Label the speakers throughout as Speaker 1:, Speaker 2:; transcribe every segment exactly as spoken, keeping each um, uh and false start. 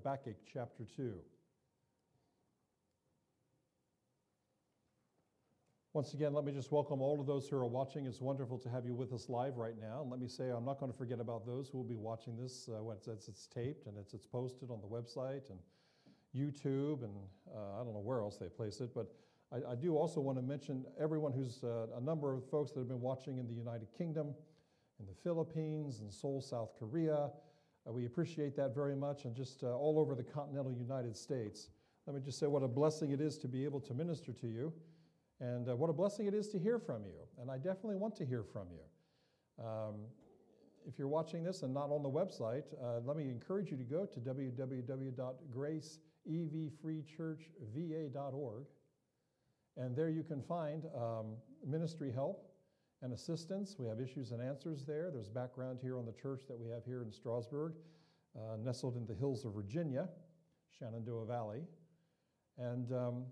Speaker 1: Habakkuk chapter two. Once again, let me just welcome all of those who are watching. It's wonderful to have you with us live right now. And let me say, I'm not going to forget about those who will be watching this uh, when it's, it's taped and it's, it's posted on the website and YouTube and uh, I don't know where else they place it. But I, I do also want to mention everyone who's, uh, a number of folks that have been watching in the United Kingdom, in the Philippines, and Seoul, South Korea. Uh, we appreciate that very much, and just uh, all over the continental United States. Let me just say what a blessing it is to be able to minister to you. And uh, what a blessing it is to hear from you. And I definitely want to hear from you. Um, if you're watching this and not on the website, uh, let me encourage you to go to w w w dot grace e v free church v a dot org. And there you can find um, ministry help and assistance. We have issues and answers there. There's background here on the church that we have here in Strasburg, uh, nestled in the hills of Virginia, Shenandoah Valley. And um,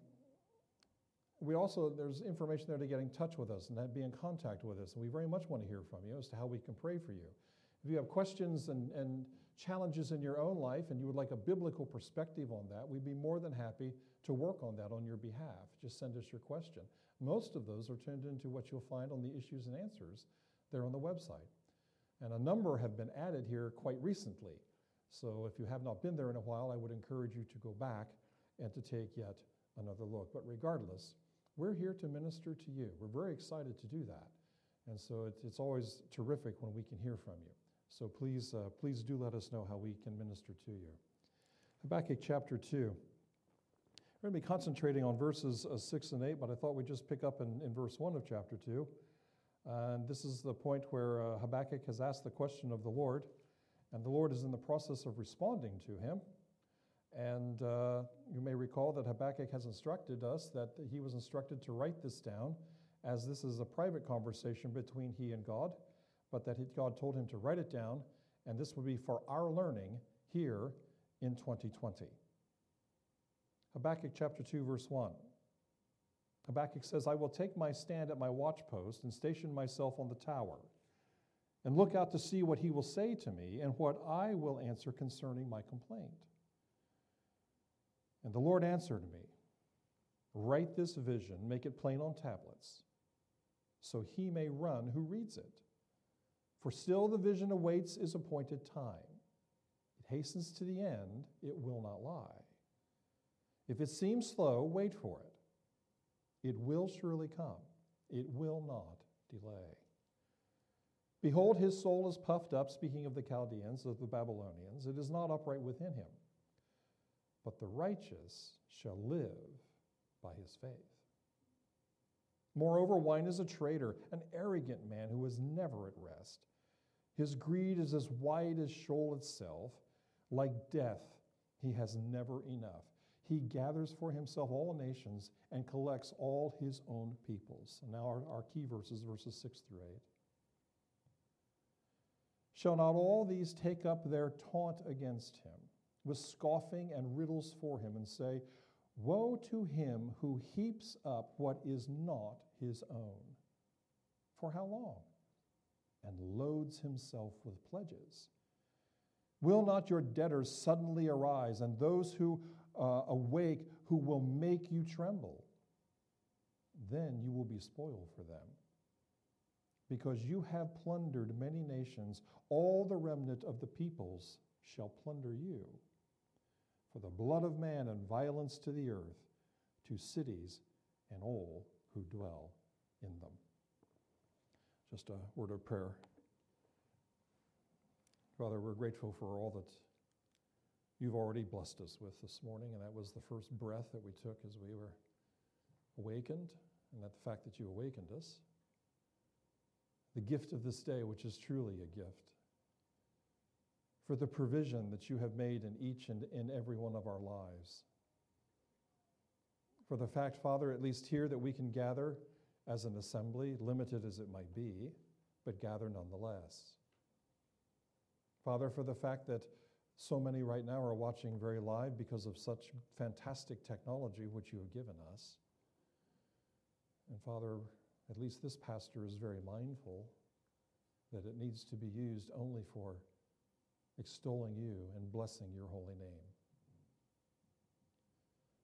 Speaker 1: We also, there's information there to get in touch with us and be in contact with us. And we very much want to hear from you as to how we can pray for you. If you have questions and, and challenges in your own life and you would like a biblical perspective on that, we'd be more than happy to work on that on your behalf. Just send us your question. Most of those are turned into what you'll find on the issues and answers there on the website. And a number have been added here quite recently. So if you have not been there in a while, I would encourage you to go back and to take yet another look. But regardless, we're here to minister to you. We're very excited to do that. And so it's, it's always terrific when we can hear from you. So please, uh, please do let us know how we can minister to you. Habakkuk chapter two. We're going to be concentrating on verses uh, six and eight, but I thought we'd just pick up in, in verse one of chapter two. And this is the point where uh, Habakkuk has asked the question of the Lord, and the Lord is in the process of responding to him. And uh, you may recall that Habakkuk has instructed us that he was instructed to write this down, as this is a private conversation between he and God, but that he, God told him to write it down, and this would be for our learning here in twenty twenty. Habakkuk chapter two, verse one. Habakkuk says, I will take my stand at my watchpost and station myself on the tower, and look out to see what he will say to me and what I will answer concerning my complaint. And the Lord answered me, write this vision, make it plain on tablets, so he may run who reads it. For still the vision awaits his appointed time. It hastens to the end, it will not lie. If it seems slow, wait for it. It will surely come. It will not delay. Behold, his soul is puffed up, speaking of the Chaldeans, of the Babylonians. It is not upright within him. But the righteous shall live by his faith. Moreover, wine is a traitor, an arrogant man who is never at rest. His greed is as wide as Sheol itself. Like death, he has never enough. He gathers for himself all nations and collects all his own peoples. And now our, our key verses, verses six through eight. Shall not all these take up their taunt against him, with scoffing and riddles for him, and say, woe to him who heaps up what is not his own. For how long? And loads himself with pledges. Will not your debtors suddenly arise, and those who uh, awake who will make you tremble? Then you will be spoiled for them. Because you have plundered many nations, all the remnant of the peoples shall plunder you. For the blood of man and violence to the earth, to cities and all who dwell in them. Just a word of prayer. Father, we're grateful for all that you've already blessed us with this morning, and that was the first breath that we took as we were awakened, and that the fact that you awakened us. The gift of this day, which is truly a gift. For the provision that you have made in each and in every one of our lives. For the fact, Father, at least here that we can gather as an assembly, limited as it might be, but gather nonetheless. Father, for the fact that so many right now are watching very live because of such fantastic technology which you have given us. And Father, at least this pastor is very mindful that it needs to be used only for extolling you and blessing your holy name.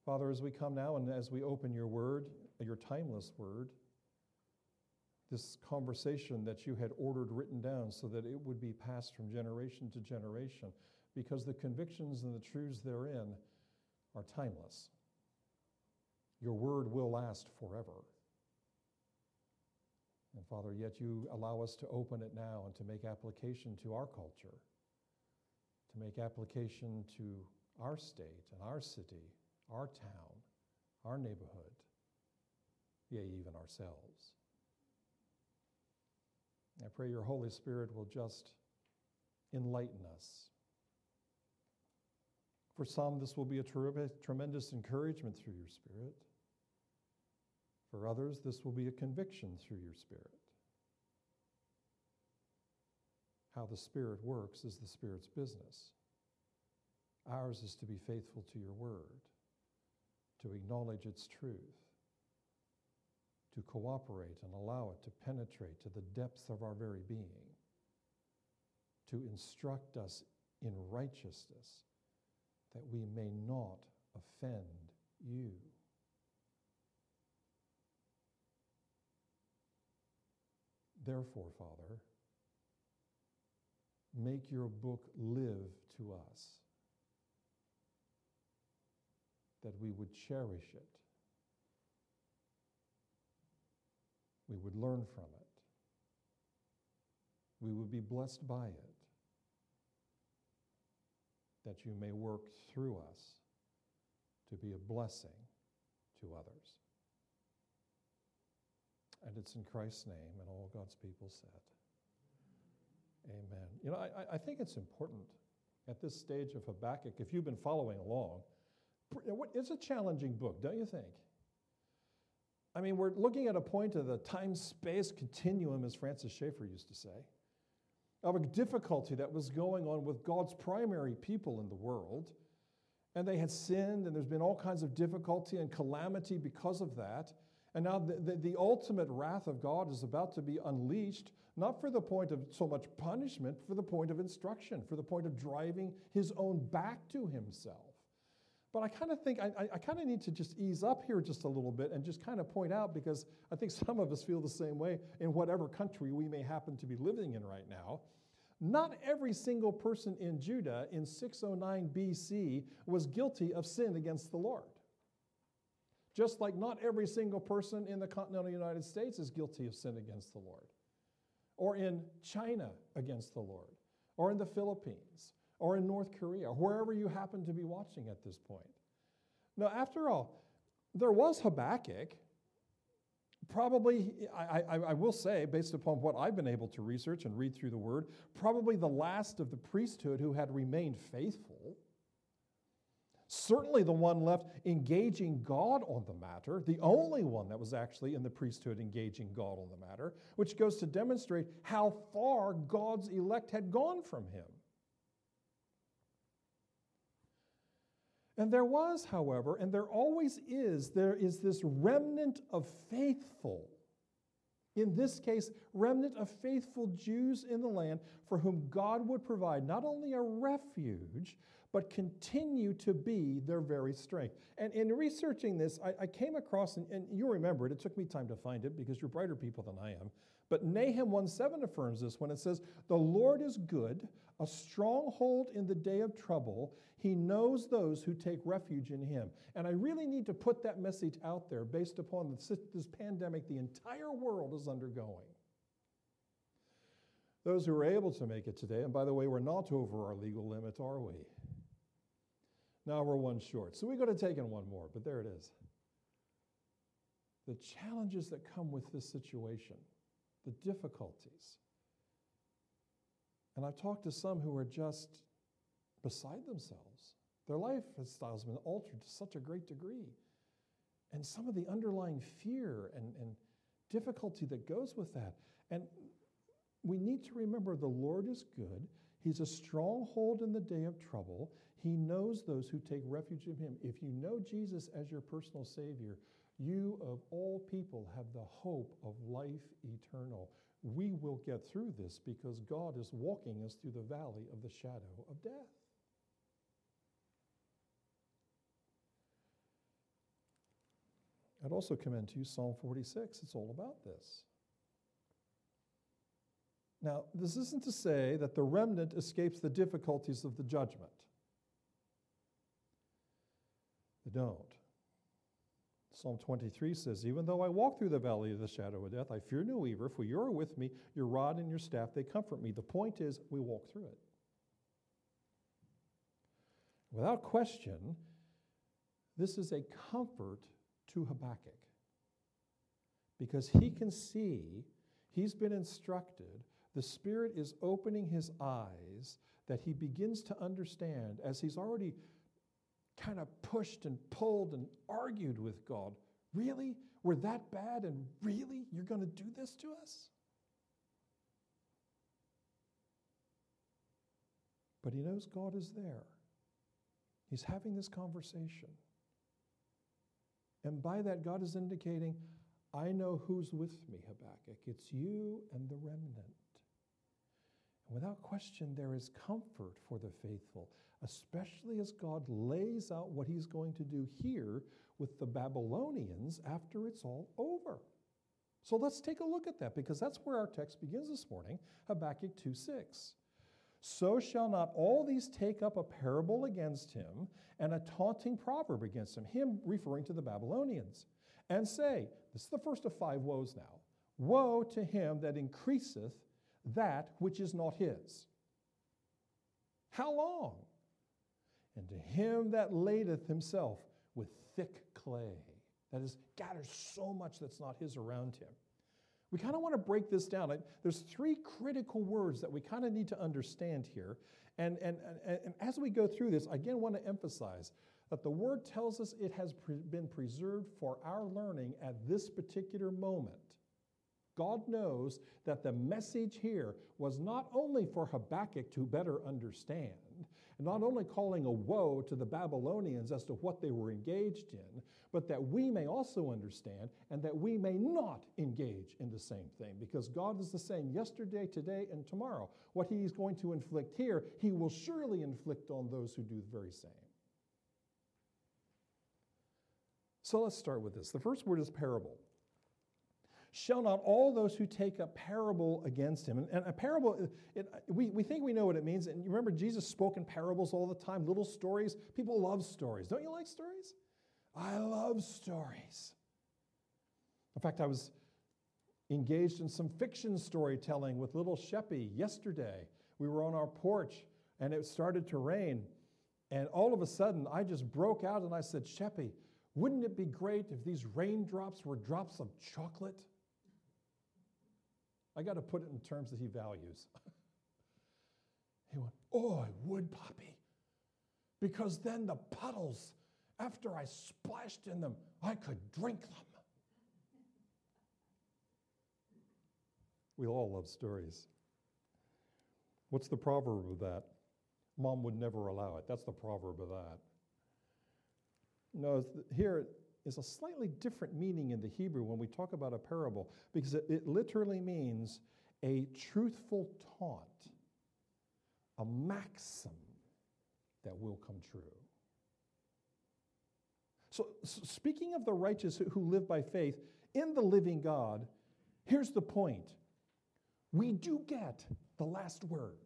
Speaker 1: Father, as we come now and as we open your word, your timeless word, this conversation that you had ordered written down so that it would be passed from generation to generation, because the convictions and the truths therein are timeless. Your word will last forever. And Father, yet you allow us to open it now and to make application to our culture, to make application to our state and our city, our town, our neighborhood, yea, even ourselves. I pray your Holy Spirit will just enlighten us. For some, this will be a ter- tremendous encouragement through your Spirit. For others, this will be a conviction through your Spirit. How the Spirit works is the Spirit's business. Ours is to be faithful to your word, to acknowledge its truth, to cooperate and allow it to penetrate to the depths of our very being, to instruct us in righteousness, that we may not offend you. Therefore, Father, make your book live to us, that we would cherish it, we would learn from it, we would be blessed by it, that you may work through us to be a blessing to others. And it's in Christ's name, and all God's people said, amen. You know, I, I think it's important at this stage of Habakkuk, if you've been following along, it's a challenging book, don't you think? I mean, we're looking at a point of the time-space continuum, as Francis Schaeffer used to say, of a difficulty that was going on with God's primary people in the world, and they had sinned, and there's been all kinds of difficulty and calamity because of that. And now the, the, the ultimate wrath of God is about to be unleashed, not for the point of so much punishment, for the point of instruction, for the point of driving his own back to himself. But I kind of think, I, I kind of need to just ease up here just a little bit and just kind of point out, because I think some of us feel the same way in whatever country we may happen to be living in right now. Not every single person in Judah in six oh nine B C was guilty of sin against the Lord. Just like not every single person in the continental United States is guilty of sin against the Lord, or in China against the Lord, or in the Philippines, or in North Korea, wherever you happen to be watching at this point. Now, after all, there was Habakkuk, probably, I, I, I will say, based upon what I've been able to research and read through the Word, probably the last of the priesthood who had remained faithful. Certainly the one left engaging God on the matter, the only one that was actually in the priesthood engaging God on the matter, which goes to demonstrate how far God's elect had gone from him. And there was, however, and there always is, there is this remnant of faithful, in this case, remnant of faithful Jews in the land for whom God would provide not only a refuge, but continue to be their very strength. And in researching this, I, I came across, and, and you remember it, it took me time to find it because you're brighter people than I am, but Nahum one seven affirms this when it says, "The Lord is good, a stronghold in the day of trouble. He knows those who take refuge in him." And I really need to put that message out there based upon this, this pandemic the entire world is undergoing. Those who are able to make it today, and by the way, we're not over our legal limit, are we? Now we're one short. So we could have taken one more, but there it is. The challenges that come with this situation, the difficulties. And I've talked to some who are just beside themselves. Their lifestyle has been altered to such a great degree. And some of the underlying fear and, and difficulty that goes with that. And we need to remember the Lord is good. He's a stronghold in the day of trouble. He knows those who take refuge in him. If you know Jesus as your personal Savior, you of all people have the hope of life eternal. We will get through this because God is walking us through the valley of the shadow of death. I'd also commend to you Psalm forty-six. It's all about this. Now, this isn't to say that the remnant escapes the difficulties of the judgment. They don't. Psalm twenty-three says, even though I walk through the valley of the shadow of death, I fear no evil, for you are with me, your rod and your staff, they comfort me. The point is, we walk through it. Without question, this is a comfort to Habakkuk, because he can see, he's been instructed, the Spirit is opening his eyes, that he begins to understand, as he's already kind of pushed and pulled and argued with God. Really? We're that bad, and really? You're going to do this to us? But he knows God is there. He's having this conversation. And by that, God is indicating, I know who's with me, Habakkuk. It's you and the remnant. And without question, there is comfort for the faithful, especially as God lays out what he's going to do here with the Babylonians after it's all over. So let's take a look at that, because that's where our text begins this morning, Habakkuk two six. So shall not all these take up a parable against him and a taunting proverb against him, him referring to the Babylonians, and say, this is the first of five woes now, woe to him that increaseth that which is not his. How long? And to him that ladeth himself with thick clay, that is, gathers so much that's not his around him. We kind of want to break this down. There's three critical words that we kind of need to understand here. And, and, and, and as we go through this, I again want to emphasize that the word tells us it has pre- been preserved for our learning at this particular moment. God knows that the message here was not only for Habakkuk to better understand, and not only calling a woe to the Babylonians as to what they were engaged in, but that we may also understand and that we may not engage in the same thing, because God is the same yesterday, today, and tomorrow. What he is going to inflict here, he will surely inflict on those who do the very same. So let's start with this. The first word is parable. Shall not all those who take a parable against him, and, and a parable, it, it, we, we think we know what it means, and you remember Jesus spoke in parables all the time, little stories. People love stories. Don't you like stories? I love stories. In fact, I was engaged in some fiction storytelling with little Sheppy yesterday. We were on our porch, and it started to rain, and all of a sudden, I just broke out, and I said, Sheppy, wouldn't it be great if these raindrops were drops of chocolate? I got to put it in terms that he values. He went, oh, I would, Poppy, because then the puddles, after I splashed in them, I could drink them. We all love stories. What's the proverb of that? Mom would never allow it. That's the proverb of that. No, here is a slightly different meaning in the Hebrew when we talk about a parable, because it, it literally means a truthful taunt, a maxim that will come true. So, so speaking of the righteous who, who live by faith in the living God, here's the point. We do get the last word.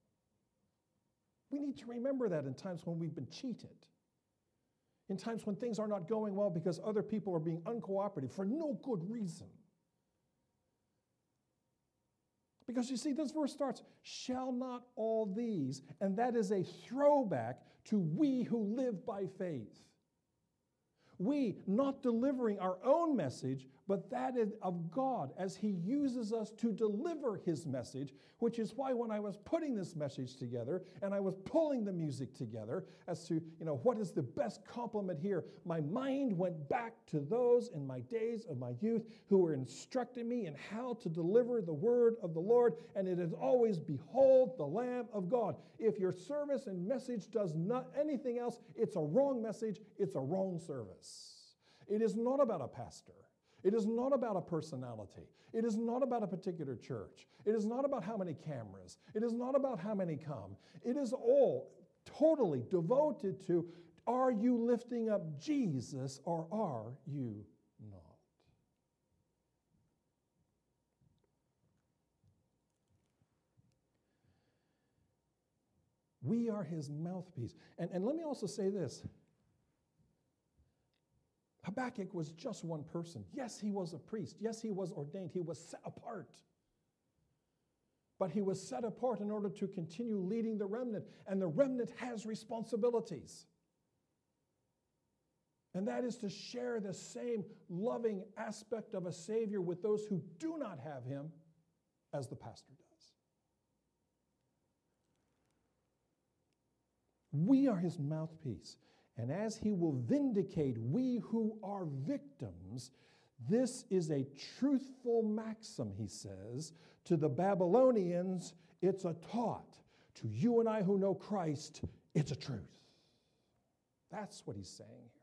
Speaker 1: We need to remember that in times when we've been cheated. In times when things are not going well because other people are being uncooperative for no good reason. Because you see, this verse starts, shall not all these, and that is a throwback to we who live by faith. We not delivering our own message, but that is of God as he uses us to deliver his message, which is why when I was putting this message together and I was pulling the music together as to, you know, what is the best compliment here, my mind went back to those in my days of my youth who were instructing me in how to deliver the word of the Lord, and it is always, behold the Lamb of God. If your service and message does not anything else, it's a wrong message, it's a wrong service. It is not about a pastor. It is not about a personality. It is not about a particular church. It is not about how many cameras. It is not about how many come. It is all totally devoted to, are you lifting up Jesus or are you not? We are his mouthpiece. And, and let me also say this. Habakkuk was just one person. Yes, he was a priest. Yes, he was ordained. He was set apart. But he was set apart in order to continue leading the remnant. And the remnant has responsibilities. And that is to share the same loving aspect of a Savior with those who do not have him as the pastor does. We are his mouthpiece. And as he will vindicate we who are victims, this is a truthful maxim, he says. To the Babylonians, it's a taught. To you and I who know Christ, it's a truth. That's what he's saying here.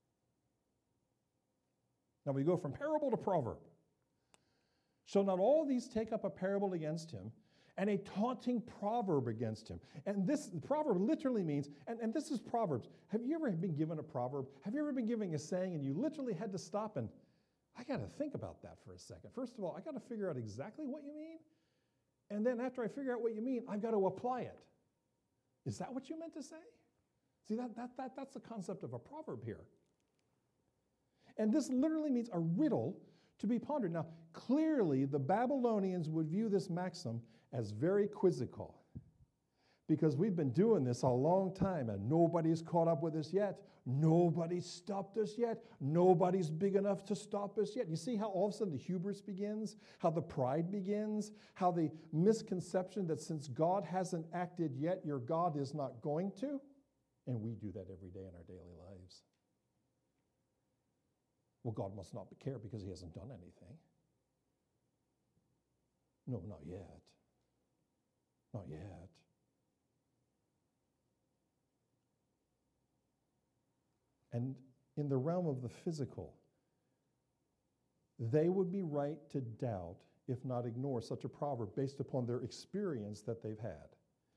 Speaker 1: Now we go from parable to proverb. Shall not all these take up a parable against him, and a taunting proverb against him? And this proverb literally means, and, and this is Proverbs. Have you ever been given a proverb? Have you ever been given a saying and you literally had to stop and, I got to think about that for a second. First of all, I got to figure out exactly what you mean. And then after I figure out what you mean, I've got to apply it. Is that what you meant to say? See, that, that, that, that's the concept of a proverb here. And this literally means a riddle to be pondered. Now, clearly, the Babylonians would view this maxim as very quizzical, because we've been doing this a long time and nobody's caught up with us yet. Nobody's stopped us yet. Nobody's big enough to stop us yet. You see how all of a sudden the hubris begins, how the pride begins, how the misconception that since God hasn't acted yet, your God is not going to? And we do that every day in our daily lives. Well, God must not care because he hasn't done anything. No, not yet. Not yet. And in the realm of the physical, they would be right to doubt, if not ignore, such a proverb based upon their experience that they've had.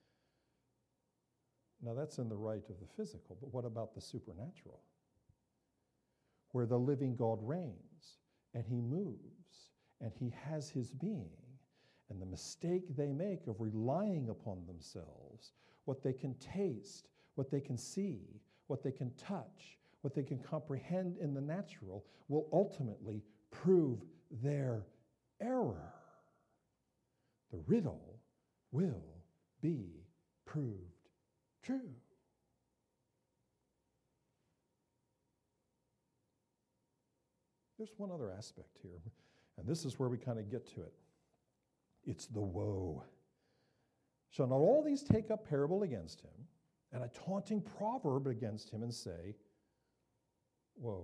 Speaker 1: Now, that's in the right of the physical, but what about the supernatural? Where the living God reigns, and he moves, and he has his being, and the mistake they make of relying upon themselves, what they can taste, what they can see, what they can touch, what they can comprehend in the natural, will ultimately prove their error. The riddle will be proved true. There's one other aspect here, and this is where we kind of get to it. It's the woe. Shall not all these take up parable against him, and a taunting proverb against him, and say, woe.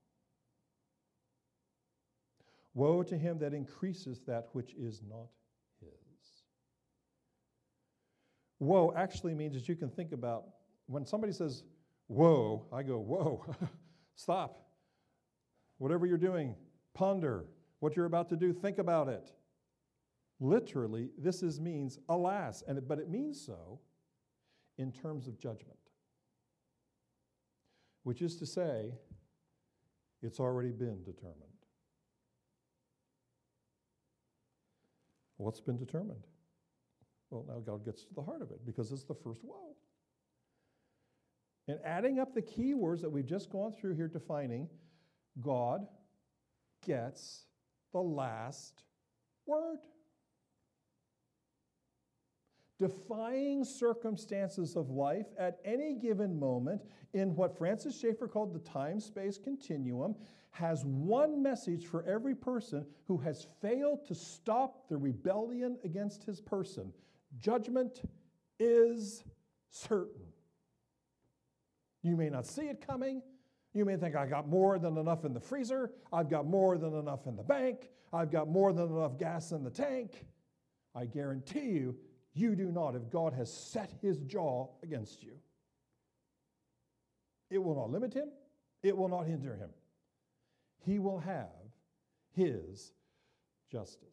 Speaker 1: Woe to him that increases that which is not his. Woe actually means, as you can think about, when somebody says, woe, I go, whoa, stop. Whatever you're doing, ponder. What you're about to do, think about it. Literally, this is means, alas, and it, but it means so in terms of judgment. Which is to say, it's already been determined. What's been determined? Well, now God gets to the heart of it, because it's the first woe. And adding up the key words that we've just gone through here defining, God gets the last word. Defying circumstances of life at any given moment in what Francis Schaeffer called the time-space continuum, has one message for every person who has failed to stop the rebellion against his person. Judgment is certain. You may not see it coming. You may think, I got more than enough in the freezer. I've got more than enough in the bank. I've got more than enough gas in the tank. I guarantee you, you do not if God has set his jaw against you. It will not limit him. It will not hinder him. He will have his justice.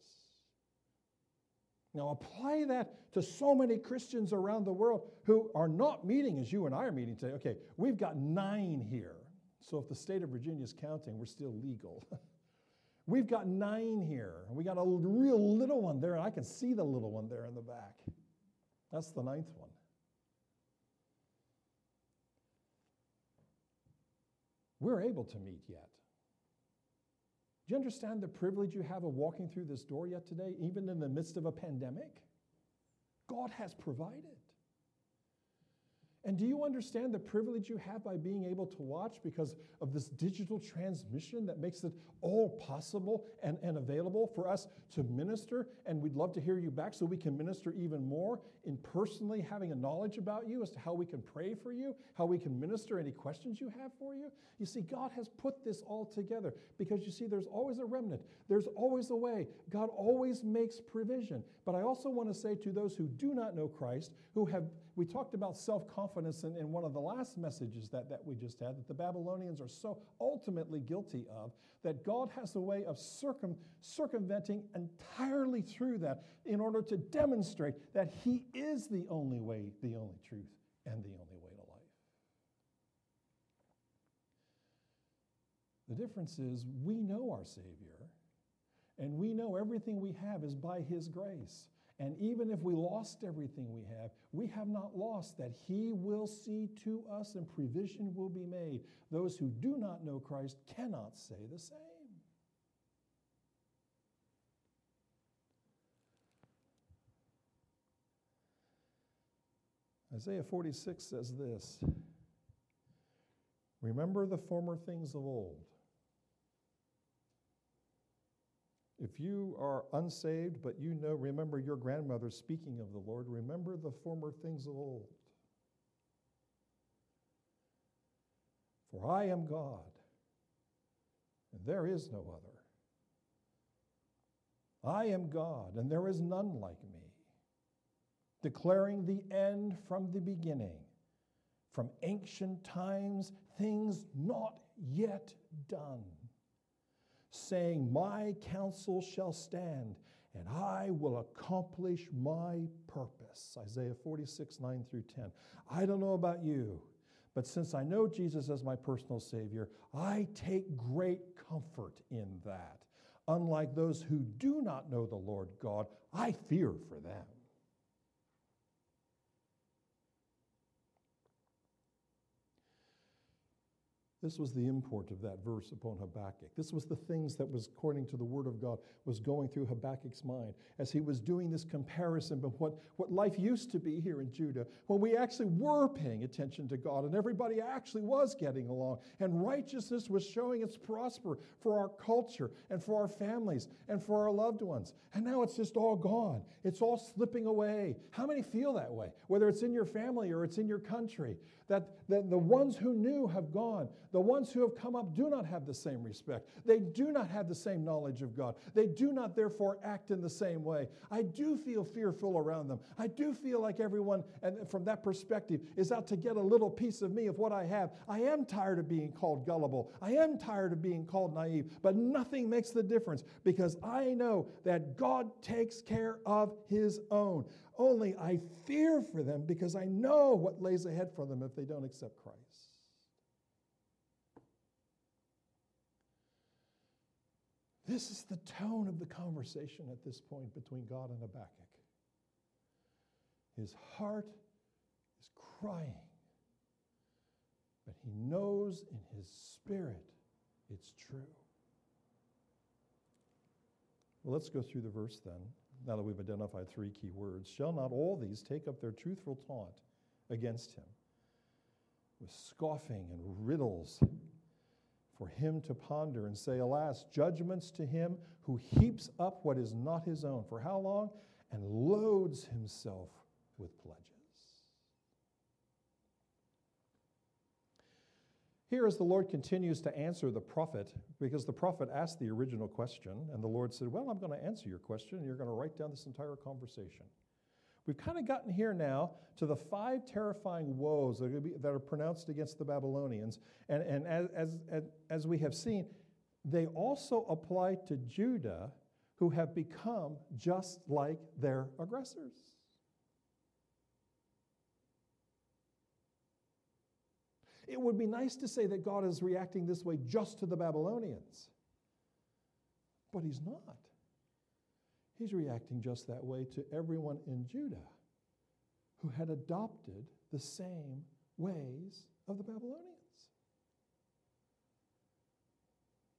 Speaker 1: Now apply that to so many Christians around the world who are not meeting as you and I are meeting today. Okay, we've got nine here. So if the state of Virginia is counting, we're still legal. We've got nine here. And we got a real little one there, and I can see the little one there in the back. That's the ninth one. we're able to meet yet. Do you understand the privilege you have of walking through this door yet today, even in the midst of a pandemic? God has provided. And do you understand the privilege you have by being able to watch because of this digital transmission that makes it all possible and, and available for us to minister? And we'd love to hear you back so we can minister even more in personally having a knowledge about you as to how we can pray for you, how we can minister any questions you have for you. You see, God has put this all together because you see, there's always a remnant. There's always a way. God always makes provision. But I also want to say to those who do not know Christ, who have, we talked about self-confidence in, in one of the last messages that, that we just had, that the Babylonians are so ultimately guilty of, that God has a way of circum, circumventing entirely through that in order to demonstrate that He is the only way, the only truth, and the only way to life. The difference is we know our Savior, and we know everything we have is by His grace. And even if we lost everything we have, we have not lost that He will see to us and provision will be made. Those who do not know Christ cannot say the same. Isaiah forty-six says this, "Remember the former things of old." If you are unsaved, but you know, remember your grandmother speaking of the Lord, remember the former things of old. For I am God, and there is no other. I am God, and there is none like me, declaring the end from the beginning, from ancient times, things not yet done, saying, my counsel shall stand, and I will accomplish my purpose. Isaiah forty-six, nine through ten. I don't know about you, but since I know Jesus as my personal Savior, I take great comfort in that. Unlike those who do not know the Lord God, I fear for them. This was the import of that verse upon Habakkuk. This was the things that was, according to the Word of God, was going through Habakkuk's mind as he was doing this comparison of what, what life used to be here in Judah, when we actually were paying attention to God and everybody actually was getting along, and righteousness was showing its prosper for our culture and for our families and for our loved ones. And now it's just all gone. It's all slipping away. How many feel that way? Whether it's in your family or it's in your country, that, that the ones who knew have gone. The ones who have come up do not have the same respect. They do not have the same knowledge of God. They do not, therefore, act in the same way. I do feel fearful around them. I do feel like everyone, and from that perspective, is out to get a little piece of me of what I have. I am tired of being called gullible. I am tired of being called naive. But nothing makes the difference because I know that God takes care of His own. Only I fear for them because I know what lays ahead for them if they don't accept Christ. This is the tone of the conversation at this point between God and Habakkuk. His heart is crying, but he knows in his spirit it's true. Well, let's go through the verse then, now that we've identified three key words. Shall not all these take up their truthful taunt against him with scoffing and riddles for him to ponder and say, alas, judgments to him who heaps up what is not his own. For how long? And loads himself with pledges. Here as the Lord continues to answer the prophet, because the prophet asked the original question, and the Lord said, well, I'm going to answer your question, and you're going to write down this entire conversation. We've kind of gotten here now to the five terrifying woes that are, going to be, that are pronounced against the Babylonians. And, and as, as, as we have seen, they also apply to Judah, who have become just like their aggressors. It would be nice to say that God is reacting this way just to the Babylonians, but he's not. He's reacting just that way to everyone in Judah who had adopted the same ways of the Babylonians.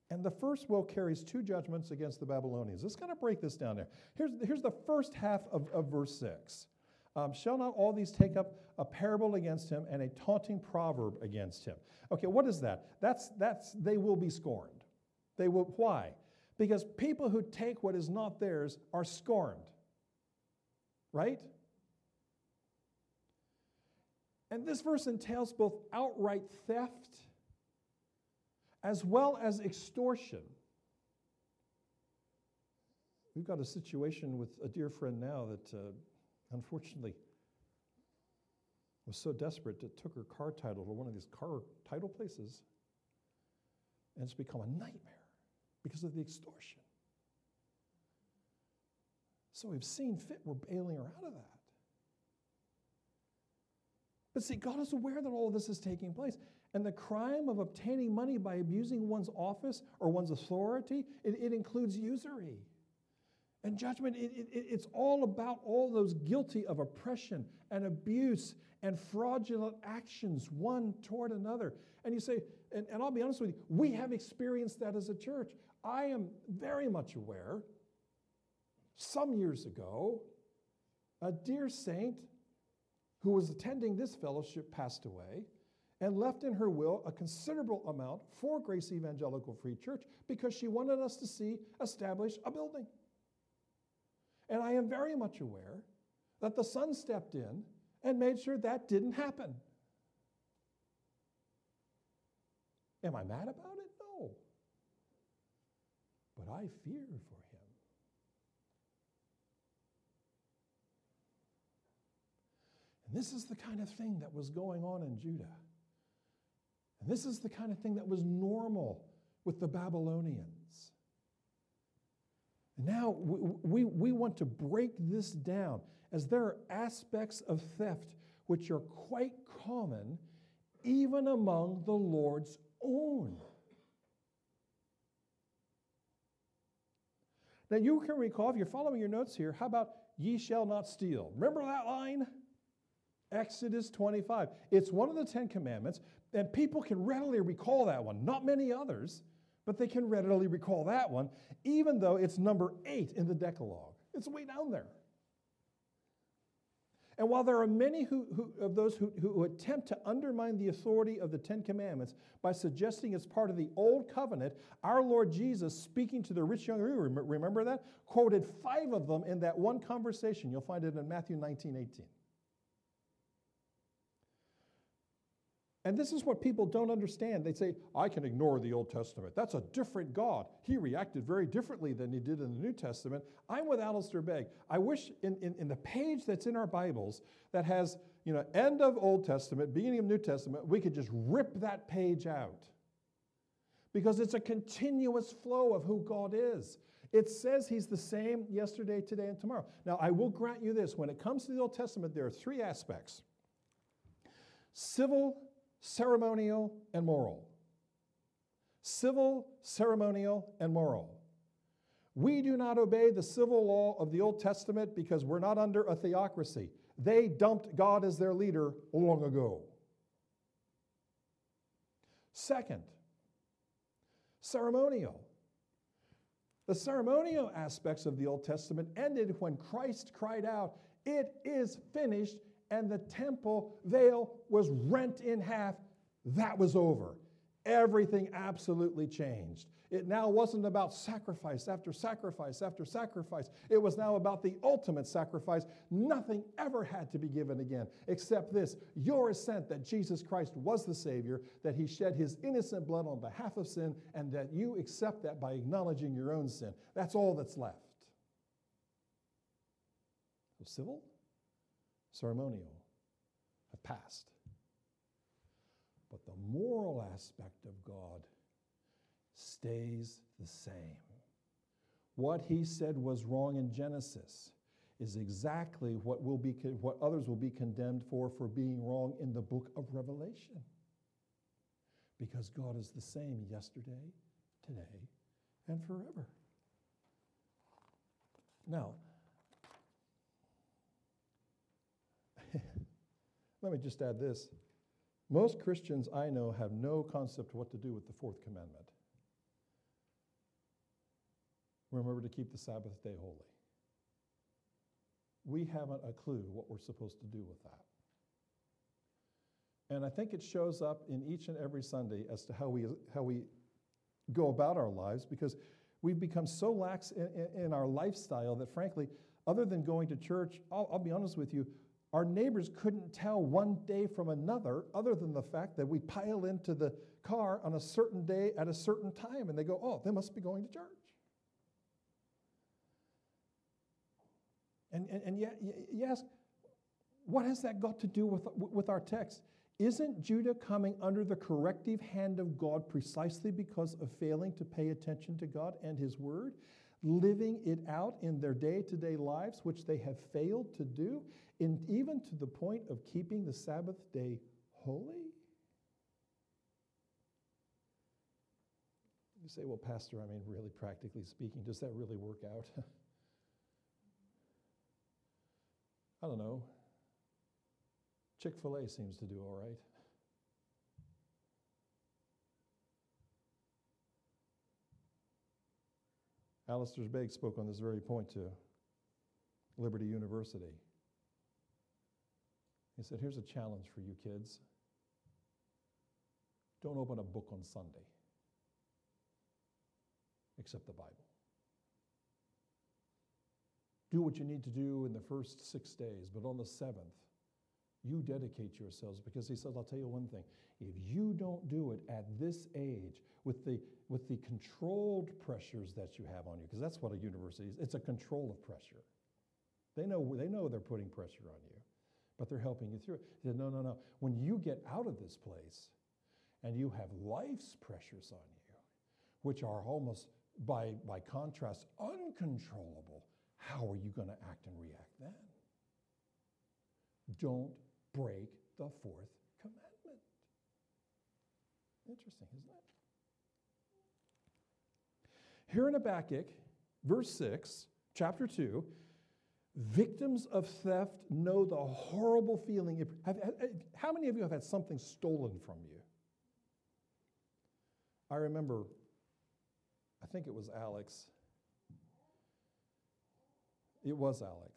Speaker 1: And the first woe carries two judgments against the Babylonians. Let's kind of break this down there. Here's, here's the first half of, of verse six. Um, Shall not all these take up a parable against him and a taunting proverb against him? Okay, what is that? That's, that's they will be scorned. They will, why? Because people who take what is not theirs are scorned. Right? And this verse entails both outright theft as well as extortion. We've got a situation with a dear friend now that uh, unfortunately was so desperate that took her car title to one of these car title places, and it's become a nightmare because of the extortion. So we've seen fit, we're bailing her out of that. But see, God is aware that all of this is taking place. And the crime of obtaining money by abusing one's office or one's authority, it, it includes usury. And judgment, it, it, it's all about all those guilty of oppression and abuse and fraudulent actions one toward another. And you say, and, and I'll be honest with you, we have experienced that as a church. I am very much aware, some years ago, a dear saint who was attending this fellowship passed away and left in her will a considerable amount for Grace Evangelical Free Church because she wanted us to see establish a building. And I am very much aware that the son stepped in and made sure that didn't happen. Am I mad about it? No. But I fear for him. And this is the kind of thing that was going on in Judah. And this is the kind of thing that was normal with the Babylonians. And now we, we, we want to break this down, as there are aspects of theft which are quite common even among the Lord's own. Now you can recall, if you're following your notes here, how about ye shall not steal? Remember that line? Exodus twenty-five. It's one of the Ten Commandments, and people can readily recall that one. Not many others, but they can readily recall that one, even though it's number eight in the Decalogue. It's way down there. And while there are many who, who, of those who, who attempt to undermine the authority of the Ten Commandments by suggesting it's part of the Old Covenant, our Lord Jesus, speaking to the rich young ruler, remember that? Quoted five of them in that one conversation. You'll find it in Matthew nineteen eighteen. And this is what people don't understand. They say, I can ignore the Old Testament. That's a different God. He reacted very differently than he did in the New Testament. I'm with Alistair Begg. I wish in, in, in the page that's in our Bibles that has, you know, end of Old Testament, beginning of New Testament, we could just rip that page out. Because it's a continuous flow of who God is. It says he's the same yesterday, today, and tomorrow. Now, I will grant you this. When it comes to the Old Testament, there are three aspects. Civil, ceremonial, and moral. Civil, ceremonial, and moral. We do not obey the civil law of the Old Testament because we're not under a theocracy. They dumped God as their leader long ago. Second, ceremonial. The ceremonial aspects of the Old Testament ended when Christ cried out, "It is finished," and the temple veil was rent in half. That was over. Everything absolutely changed. It now wasn't about sacrifice after sacrifice after sacrifice. It was now about the ultimate sacrifice. Nothing ever had to be given again except this, your assent that Jesus Christ was the Savior, that he shed his innocent blood on behalf of sin, and that you accept that by acknowledging your own sin. That's all that's left. So civil, ceremonial have passed. But the moral aspect of God stays the same. What he said was wrong in Genesis is exactly what will be what others will be condemned for for being wrong in the book of Revelation. Because God is the same yesterday, today, and forever. Now, let me just add this. Most Christians I know have no concept of what to do with the fourth commandment. remember to keep the Sabbath day holy. We haven't a clue what we're supposed to do with that. And I think it shows up in each and every Sunday as to how we how we go about our lives, because we've become so lax in, in, in our lifestyle that, frankly, other than going to church, I'll, I'll be honest with you, our neighbors couldn't tell one day from another, other than the fact that we pile into the car on a certain day at a certain time, and they go, oh, they must be going to church. And, and, and yet, you ask, what has that got to do with, with our text? Isn't Judah coming under the corrective hand of God precisely because of failing to pay attention to God and His Word, living it out in their day-to-day lives, which they have failed to do, and even to the point of keeping the Sabbath day holy? You say, well, Pastor, I mean, really practically speaking, does that really work out? I don't know. Chick-fil-A seems to do all right. Alistair Begg spoke on this very point to Liberty University. He said, here's a challenge for you kids. Don't open a book on Sunday, except the Bible. Do what you need to do in the first six days, but on the seventh, you dedicate yourselves, because he says, I'll tell you one thing, if you don't do it at this age with the with the controlled pressures that you have on you, because that's what a university is, it's a control of pressure. They know they know they're putting pressure on you, but they're helping you through it. He said, no, no, no. When you get out of this place and you have life's pressures on you, which are almost by, by contrast uncontrollable, how are you going to act and react then? Don't break the fourth commandment. Interesting, isn't it? Here in Habakkuk, verse six, chapter two, victims of theft know the horrible feeling. If, have, how many of you have had something stolen from you? I remember, I think it was Alex. It was Alex.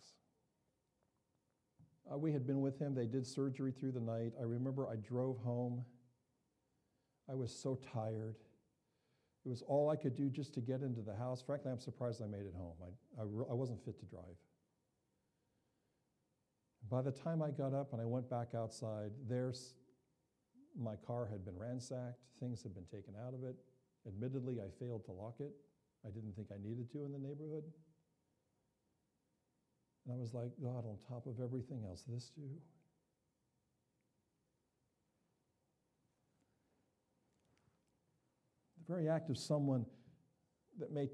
Speaker 1: Uh, we had been with him. They did surgery through the night. I remember I drove home. I was so tired. It was all I could do just to get into the house. Frankly, I'm surprised I made it home. I, I, I wasn't fit to drive. By the time I got up and I went back outside, there's my car had been ransacked. Things had been taken out of it. Admittedly, I failed to lock it. I didn't think I needed to in the neighborhood. And I was like, God, on top of everything else, this too? The very act of someone that may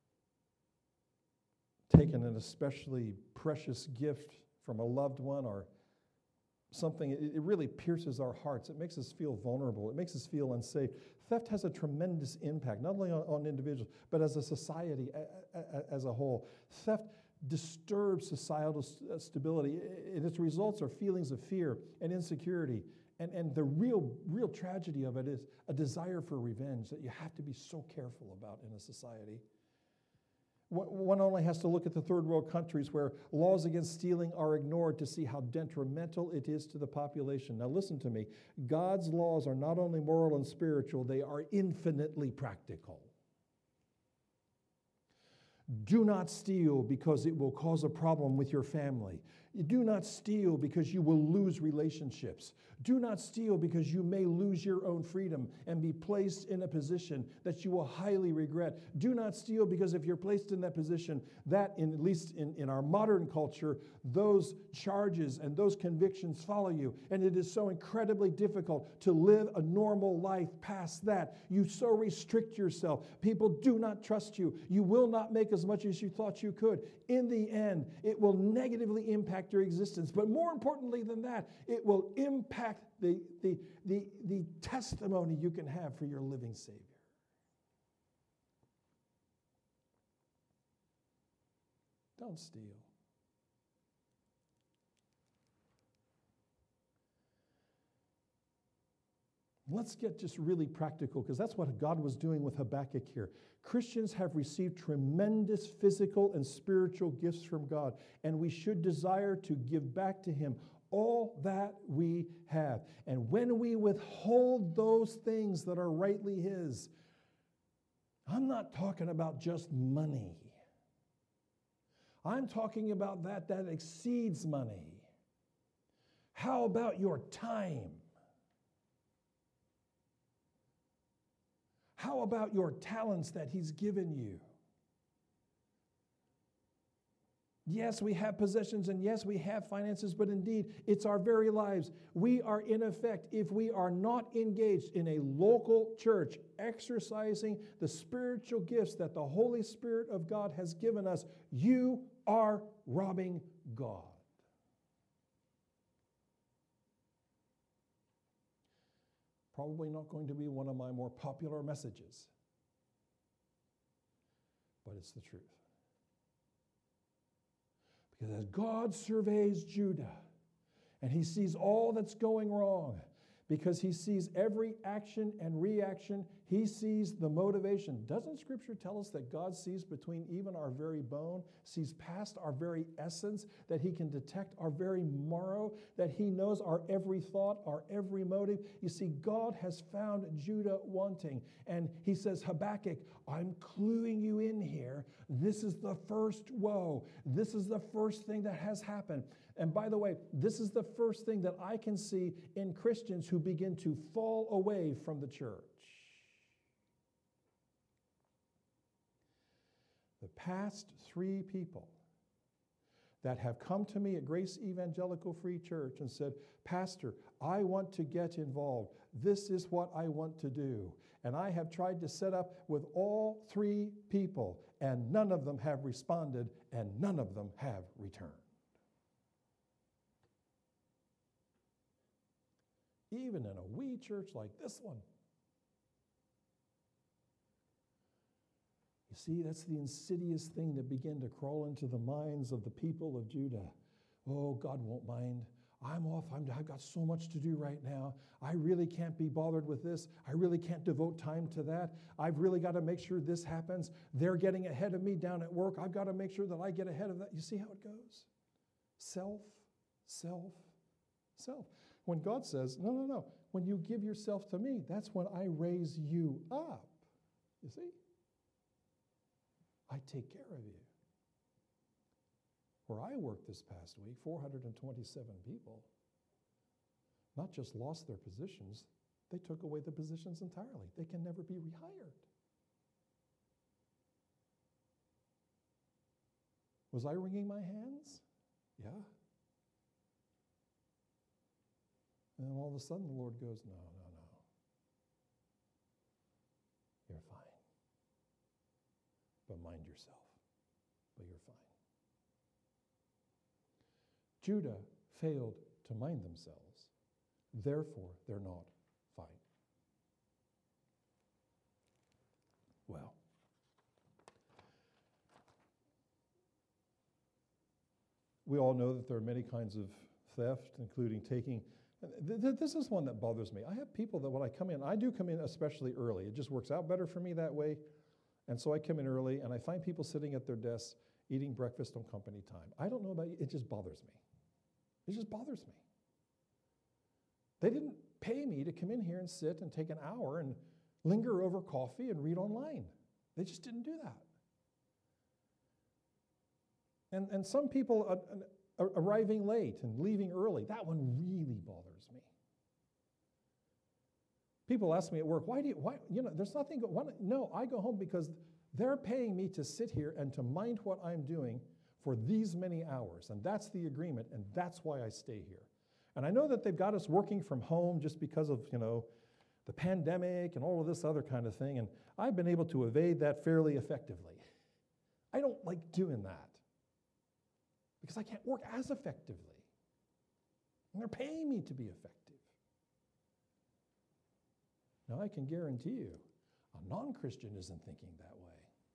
Speaker 1: take an especially precious gift from a loved one or something, it, it really pierces our hearts. It makes us feel vulnerable. It makes us feel unsafe. Theft has a tremendous impact, not only on, on individuals, but as a society a, a, as a whole. Theft disturbs societal st- stability, and its results are feelings of fear and insecurity. And, and the real, real tragedy of it is a desire for revenge that you have to be so careful about in a society. One only has to look at the third world countries where laws against stealing are ignored to see how detrimental it is to the population. Now listen to me. God's laws are not only moral and spiritual, they are infinitely practical. Do not steal because it will cause a problem with your family. Do not steal because you will lose relationships. Do not steal because you may lose your own freedom and be placed in a position that you will highly regret. Do not steal because if you're placed in that position, that, in, at least in, in our modern culture, those charges and those convictions follow you. And it is so incredibly difficult to live a normal life past that. You so restrict yourself. People do not trust you. You will not make as much as you thought you could. In the end, it will negatively impact your existence. But more importantly than that, it will impact the, the, the, the testimony you can have for your living Savior. Don't steal. Let's get just really practical, because that's what God was doing with Habakkuk here. Christians have received tremendous physical and spiritual gifts from God, and we should desire to give back to Him all that we have. And when we withhold those things that are rightly His, I'm not talking about just money. I'm talking about that that exceeds money. How about your time? How about your talents that He's given you? Yes, we have possessions, and yes, we have finances, but indeed, it's our very lives. We are, in effect, if we are not engaged in a local church, exercising the spiritual gifts that the Holy Spirit of God has given us, you are robbing God. Probably not going to be one of my more popular messages, but it's the truth. Because as God surveys Judah, and He sees all that's going wrong, because He sees every action and reaction, He sees the motivation. Doesn't Scripture tell us that God sees between even our very bone, sees past our very essence, that He can detect our very marrow, that He knows our every thought, our every motive? You see, God has found Judah wanting, and He says, Habakkuk, I'm cluing you in here. This is the first woe. This is the first thing that has happened. And by the way, this is the first thing that I can see in Christians who begin to fall away from the church. The past three people that have come to me at Grace Evangelical Free Church and said, Pastor, I want to get involved. This is what I want to do. And I have tried to set up with all three people, and none of them have responded, and none of them have returned. Even in a wee church like this one. You see, that's the insidious thing that began to crawl into the minds of the people of Judah. Oh, God won't mind. I'm off. I'm, I've got so much to do right now. I really can't be bothered with this. I really can't devote time to that. I've really got to make sure this happens. They're getting ahead of me down at work. I've got to make sure that I get ahead of that. You see how it goes? Self, self, self. When God says, no, no, no. When you give yourself to me, that's when I raise you up. You see? I take care of you. Where I worked this past week, four hundred twenty-seven people not just lost their positions, they took away the positions entirely. They can never be rehired. Was I wringing my hands? Yeah. And then all of a sudden the Lord goes, no, no, no. You're fine. But mind yourself. But you're fine. Judah failed to mind themselves. Therefore, they're not fine. Well, we all know that there are many kinds of theft, including taking. Th- th- this is one that bothers me. I have people that when I come in, I do come in especially early. It just works out better for me that way. And so I come in early, and I find people sitting at their desks eating breakfast on company time. I don't know about you. It just bothers me. It just bothers me. They didn't pay me to come in here and sit and take an hour and linger over coffee and read online. They just didn't do that. And, and some people uh, uh, arriving late and leaving early, that one really bothers me. People ask me at work, why do you, why, you know, there's nothing, why, no, I go home because they're paying me to sit here and to mind what I'm doing for these many hours, and that's the agreement, and that's why I stay here. And I know that they've got us working from home just because of, you know, the pandemic and all of this other kind of thing, and I've been able to evade that fairly effectively. I don't like doing that because I can't work as effectively, and they're paying me to be effective. Now, I can guarantee you, a non-Christian isn't thinking that way.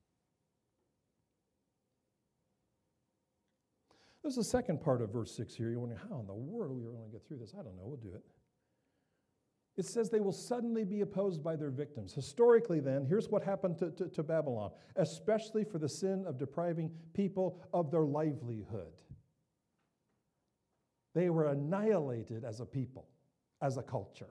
Speaker 1: There's a second part of verse six here. You're wondering, how in the world are we going to get through this? I don't know. We'll do it. It says they will suddenly be opposed by their victims. Historically, then, here's what happened to, to, to Babylon, especially for the sin of depriving people of their livelihood. They were annihilated as a people, as a culture.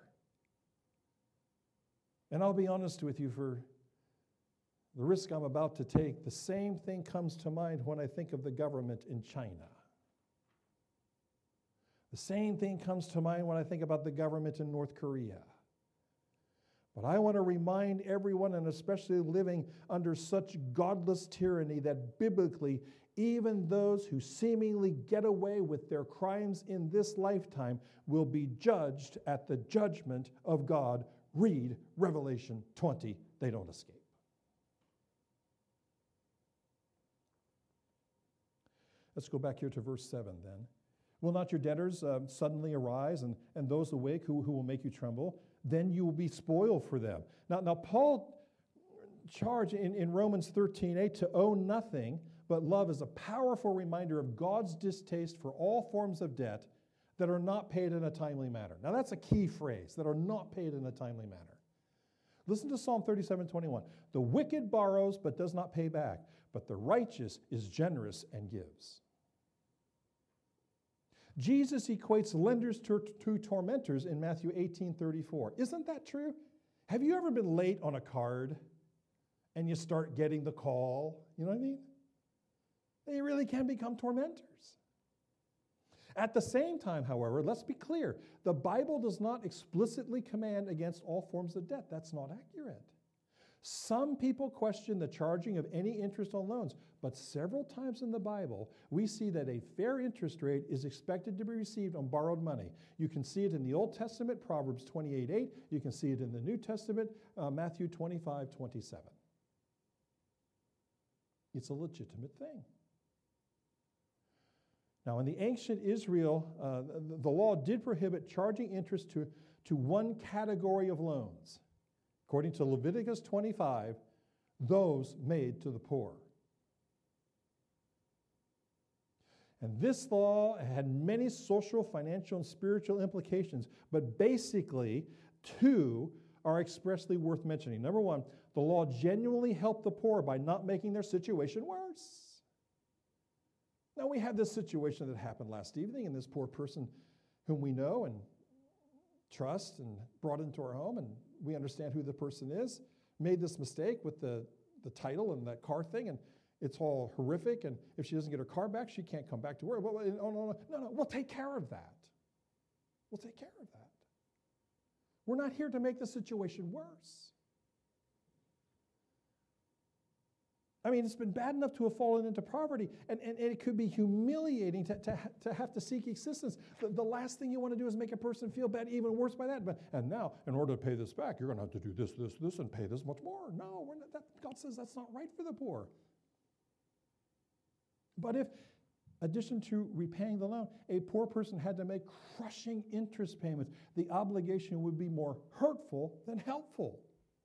Speaker 1: And I'll be honest with you, for the risk I'm about to take, the same thing comes to mind when I think of the government in China. The same thing comes to mind when I think about the government in North Korea. But I want to remind everyone, and especially living under such godless tyranny, that biblically, even those who seemingly get away with their crimes in this lifetime will be judged at the judgment of God. Read Revelation twenty. They don't escape. Let's go back here to verse seven then. Will not your debtors um, suddenly arise, and, and those awake who, who will make you tremble? Then you will be spoiled for them. Now, now Paul charged in, in Romans thirteen eight to owe nothing, but love is a powerful reminder of God's distaste for all forms of debt that are not paid in a timely manner. Now, that's a key phrase, that are not paid in a timely manner. Listen to Psalm thirty-seven twenty-one. The wicked borrows but does not pay back, but the righteous is generous and gives. Jesus equates lenders to, to tormentors in Matthew eighteen thirty-four. Isn't that true? Have you ever been late on a card and you start getting the call? You know what I mean? They really can become tormentors. At the same time, however, let's be clear. The Bible does not explicitly command against all forms of debt. That's not accurate. Some people question the charging of any interest on loans, but several times in the Bible, we see that a fair interest rate is expected to be received on borrowed money. You can see it in the Old Testament, Proverbs twenty-eight eight. You can see it in the New Testament, uh, Matthew twenty-five twenty-seven. It's a legitimate thing. Now, in the ancient Israel, uh, the, the law did prohibit charging interest to, to one category of loans. According to Leviticus twenty-five, those made to the poor. And this law had many social, financial, and spiritual implications, but basically, two are expressly worth mentioning. Number one, the law genuinely helped the poor by not making their situation worse. Now, we had this situation that happened last evening, and this poor person whom we know and trust and brought into our home, and we understand who the person is, made this mistake with the, the title and that car thing, and it's all horrific, and if she doesn't get her car back, she can't come back to work. Well, no, no, no, no, no, we'll take care of that. We'll take care of that. We're not here to make the situation worse. I mean, it's been bad enough to have fallen into poverty, and, and, and it could be humiliating to, to, to have to seek assistance. The, the last thing you want to do is make a person feel bad, even worse by that. But, and now, in order to pay this back, you're going to have to do this, this, this, and pay this much more. No, we're not, that, God says that's not right for the poor. But if, in addition to repaying the loan, a poor person had to make crushing interest payments, the obligation would be more hurtful than helpful.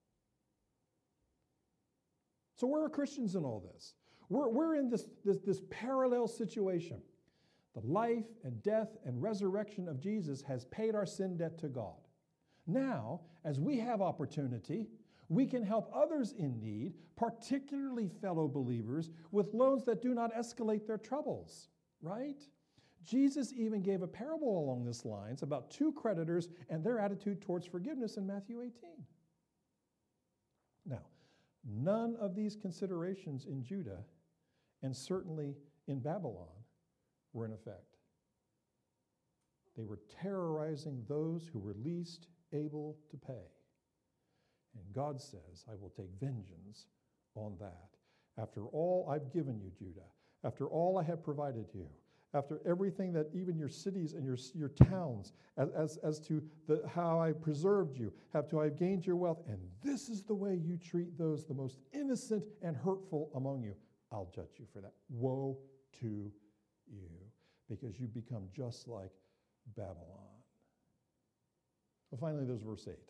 Speaker 1: So where are Christians in all this? We're, we're in this, this, this parallel situation. The life and death and resurrection of Jesus has paid our sin debt to God. Now, as we have opportunity, we can help others in need, particularly fellow believers, with loans that do not escalate their troubles, right? Jesus even gave a parable along these lines about two creditors and their attitude towards forgiveness in Matthew eighteen. Now, none of these considerations in Judah, and certainly in Babylon, were in effect. They were terrorizing those who were least able to pay. And God says, I will take vengeance on that. After all I've given you, Judah, after all I have provided you, after everything that even your cities and your, your towns, as, as, as to the, how I preserved you, have to I've gained your wealth, and this is the way you treat those the most innocent and hurtful among you, I'll judge you for that. Woe to you, because you become just like Babylon. Well, finally, there's verse eight.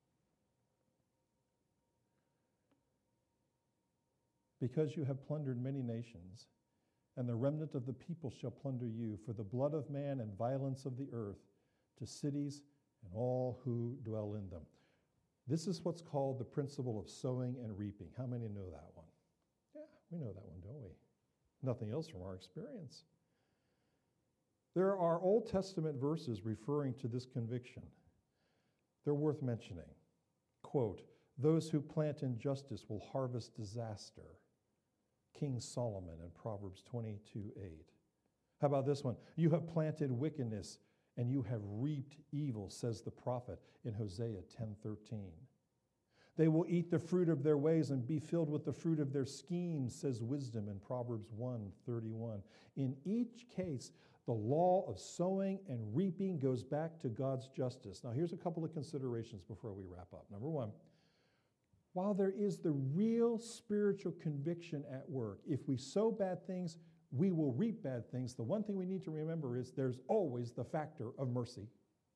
Speaker 1: Because you have plundered many nations, and the remnant of the people shall plunder you, for the blood of man and violence of the earth, to cities and all who dwell in them. This is what's called the principle of sowing and reaping. How many know that one? Yeah, we know that one, don't we? Nothing else from our experience. There are Old Testament verses referring to this conviction. They're worth mentioning. Quote, "Those who plant injustice will harvest disaster." King Solomon in Proverbs twenty-two eight. How about this one? "You have planted wickedness and you have reaped evil," says the prophet in Hosea ten thirteen. "They will eat the fruit of their ways and be filled with the fruit of their schemes," says wisdom in Proverbs one thirty-one. In each case, the law of sowing and reaping goes back to God's justice. Now, here's a couple of considerations before we wrap up. Number one, while there is the real spiritual conviction at work, if we sow bad things, we will reap bad things. The one thing we need to remember is there's always the factor of mercy.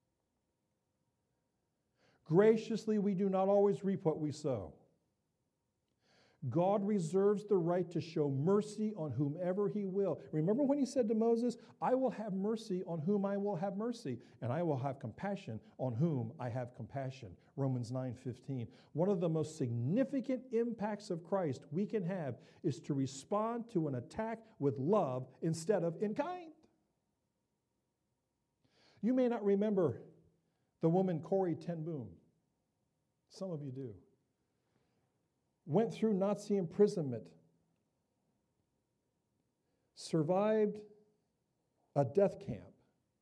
Speaker 1: Graciously, we do not always reap what we sow. God reserves the right to show mercy on whomever he will. Remember when he said to Moses, "I will have mercy on whom I will have mercy, and I will have compassion on whom I have compassion." Romans nine fifteen. One of the most significant impacts of Christ we can have is to respond to an attack with love instead of in kind. You may not remember the woman Corrie ten Boom. Some of you do. Went through Nazi imprisonment, survived a death camp,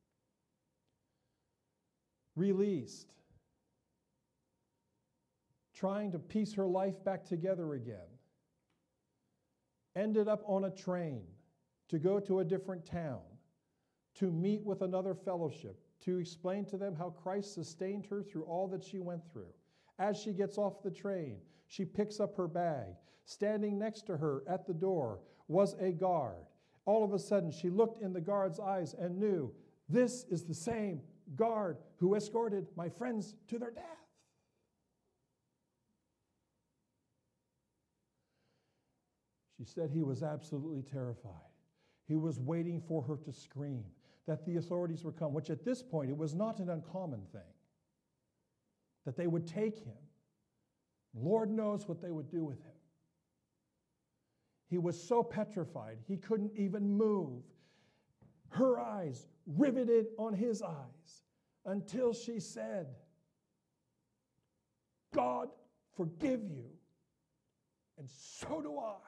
Speaker 1: released, trying to piece her life back together again, ended up on a train to go to a different town, to meet with another fellowship, to explain to them how Christ sustained her through all that she went through. As she gets off the train, she picks up her bag. Standing next to her at the door was a guard. All of a sudden, she looked in the guard's eyes and knew, this is the same guard who escorted my friends to their death. She said he was absolutely terrified. He was waiting for her to scream, that the authorities would come, which at this point, it was not an uncommon thing, that they would take him. Lord knows what they would do with him. He was so petrified, he couldn't even move. Her eyes riveted on his eyes until she said, "God forgive you, and so do I."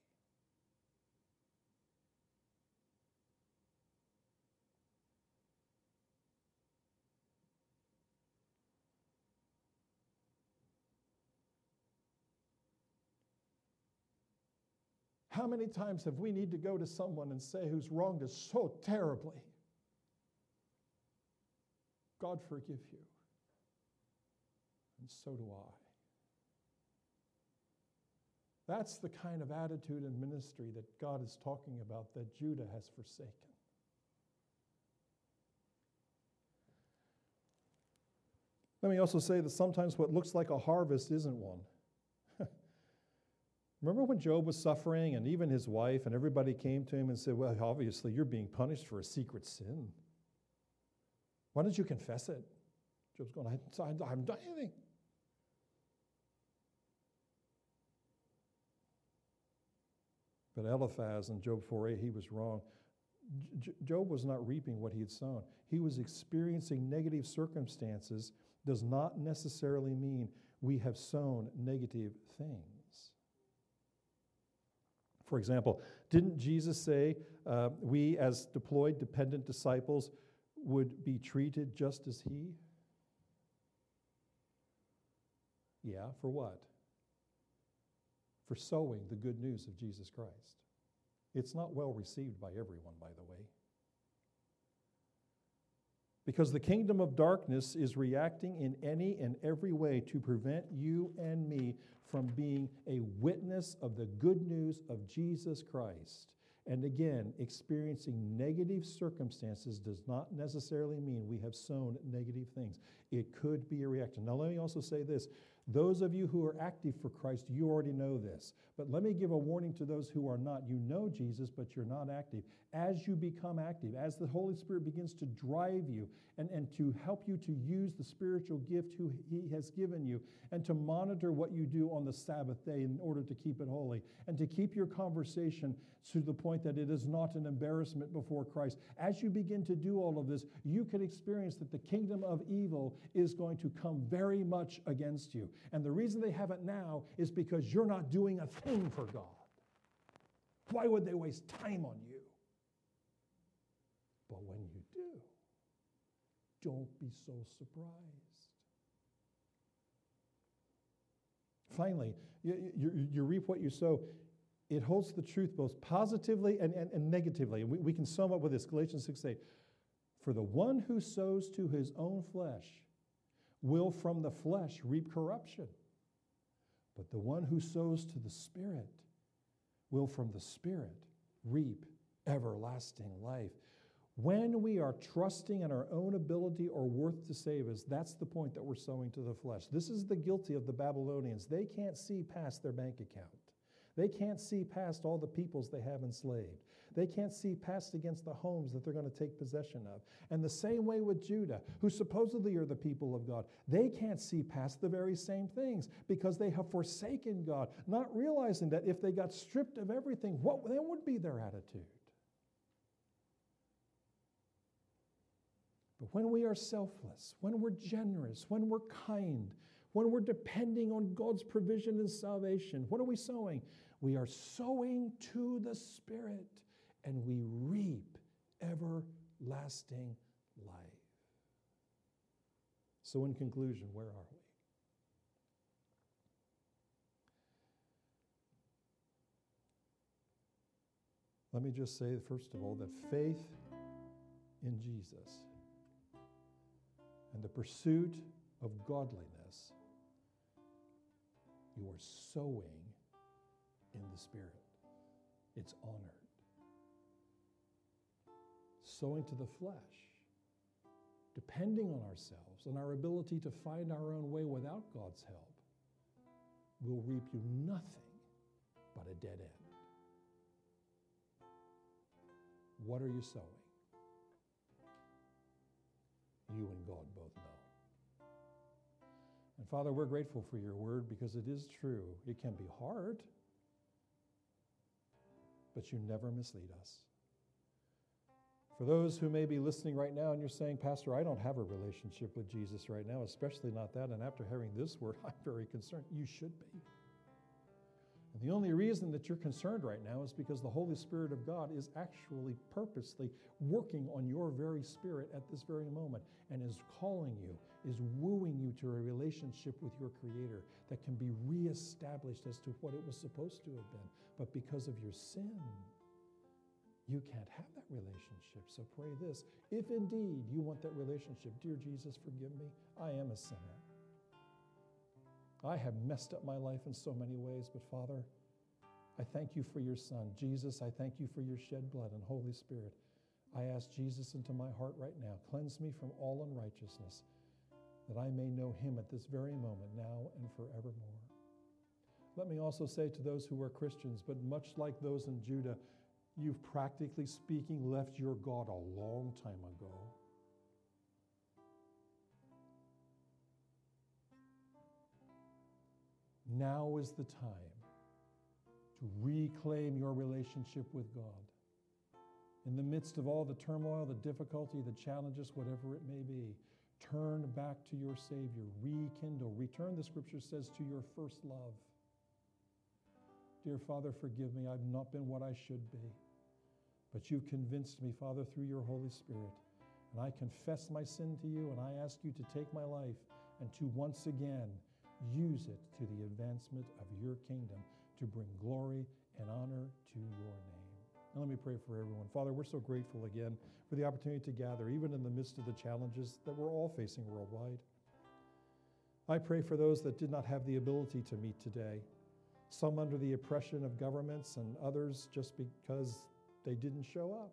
Speaker 1: How many times have we need to go to someone and say who's wronged us so terribly, "God forgive you, and so do I." That's the kind of attitude and ministry that God is talking about that Judah has forsaken. Let me also say that sometimes what looks like a harvest isn't one. Remember when Job was suffering and even his wife and everybody came to him and said, "Well, obviously you're being punished for a secret sin. Why don't you confess it?" Job's going, I, I, I haven't done anything. But Eliphaz in Job four eight, he was wrong. J- Job was not reaping what he had sown. He was experiencing negative circumstances. Does not necessarily mean we have sown negative things. For example, didn't Jesus say uh, we as deployed, dependent disciples would be treated just as he? Yeah, for what? For sowing the good news of Jesus Christ. It's not well received by everyone, by the way. Because the kingdom of darkness is reacting in any and every way to prevent you and me from being a witness of the good news of Jesus Christ. And again, experiencing negative circumstances does not necessarily mean we have sown negative things. It could be a reaction. Now, let me also say this. Those of you who are active for Christ, you already know this. But let me give a warning to those who are not. You know Jesus, but you're not active. As you become active, as the Holy Spirit begins to drive you and, and to help you to use the spiritual gift who He has given you, and to monitor what you do on the Sabbath day in order to keep it holy, and to keep your conversation to the point that it is not an embarrassment before Christ. As you begin to do all of this, you can experience that the kingdom of evil is going to come very much against you. And the reason they have it now is because you're not doing a thing for God. Why would they waste time on you? But when you do, don't be so surprised. Finally, you, you, you reap what you sow. It holds the truth both positively and, and, and negatively. And we, we can sum up with this, Galatians six eight. For the one who sows to his own flesh will from the flesh reap corruption. But the one who sows to the Spirit will from the Spirit reap everlasting life. When we are trusting in our own ability or worth to save us, that's the point that we're sowing to the flesh. This is the guilty of the Babylonians. They can't see past their bank account. They can't see past all the peoples they have enslaved. They can't see past against the homes that they're going to take possession of. And the same way with Judah, who supposedly are the people of God. They can't see past the very same things because they have forsaken God, not realizing that if they got stripped of everything, what then would be their attitude? But when we are selfless, when we're generous, when we're kind, when we're depending on God's provision and salvation, what are we sowing? We are sowing to the Spirit, and we reap everlasting life. So in conclusion, where are we? Let me just say, first of all, that faith in Jesus and the pursuit of godliness, you are sowing in the Spirit. It's honored. Sowing to the flesh, depending on ourselves and our ability to find our own way without God's help, will reap you nothing but a dead end. What are you sowing? You and God both know. And Father, we're grateful for your word because it is true. It can be hard, but you never mislead us. For those who may be listening right now and you're saying, Pastor, I don't have a relationship with Jesus right now, especially not that, and after hearing this word, I'm very concerned. You should be. And the only reason that you're concerned right now is because the Holy Spirit of God is actually purposely working on your very spirit at this very moment and is calling you, is wooing you to a relationship with your Creator that can be reestablished as to what it was supposed to have been. But because of your sin, you can't have that relationship. So pray this. If indeed you want that relationship, dear Jesus, forgive me. I am a sinner. I have messed up my life in so many ways, but Father, I thank you for your Son. Jesus, I thank you for your shed blood, and Holy Spirit, I ask Jesus into my heart right now. Cleanse me from all unrighteousness, that I may know him at this very moment, now and forevermore. Let me also say to those who are Christians, but much like those in Judah, you've practically speaking left your God a long time ago. Now is the time to reclaim your relationship with God. In the midst of all the turmoil, the difficulty, the challenges, whatever it may be, turn back to your Savior. Rekindle. Return, the Scripture says, to your first love. Dear Father, forgive me. I've not been what I should be. But you've convinced me, Father, through your Holy Spirit. And I confess my sin to you, and I ask you to take my life and to once again use it to the advancement of your kingdom, to bring glory and honor to your name. And let me pray for everyone. Father, we're so grateful again for the opportunity to gather, even in the midst of the challenges that we're all facing worldwide. I pray for those that did not have the ability to meet today, some under the oppression of governments and others just because they didn't show up.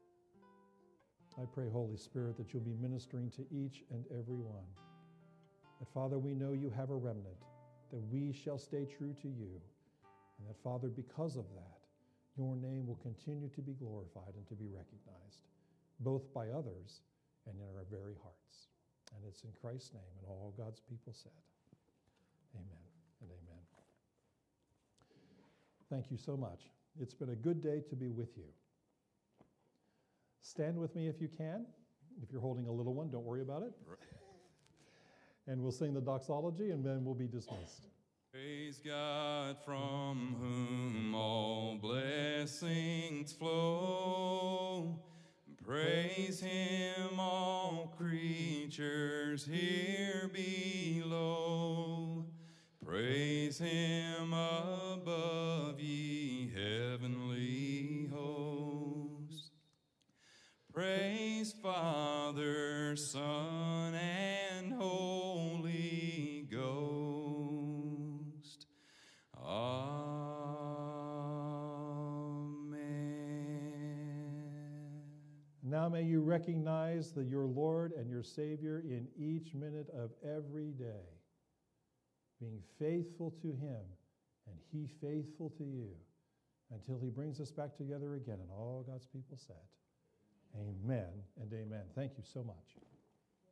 Speaker 1: I pray, Holy Spirit, that you'll be ministering to each and every one. That, Father, we know you have a remnant, that we shall stay true to you, and that, Father, because of that, your name will continue to be glorified and to be recognized, both by others and in our very hearts. And it's in Christ's name, and all God's people said, amen and amen. Thank you so much. It's been a good day to be with you. Stand with me if you can. If you're holding a little one, don't worry about it. And we'll sing the doxology, and then we'll be dismissed.
Speaker 2: Praise God, from whom all blessings flow. Praise him, all creatures here below. Praise him above, ye heavenly hosts. Praise Father, Son, and Holy Ghost. Amen.
Speaker 1: Now may you recognize that your Lord and your Savior in each minute of every day, being faithful to him and he faithful to you until he brings us back together again. And all God's people said, amen and amen. Thank you so much.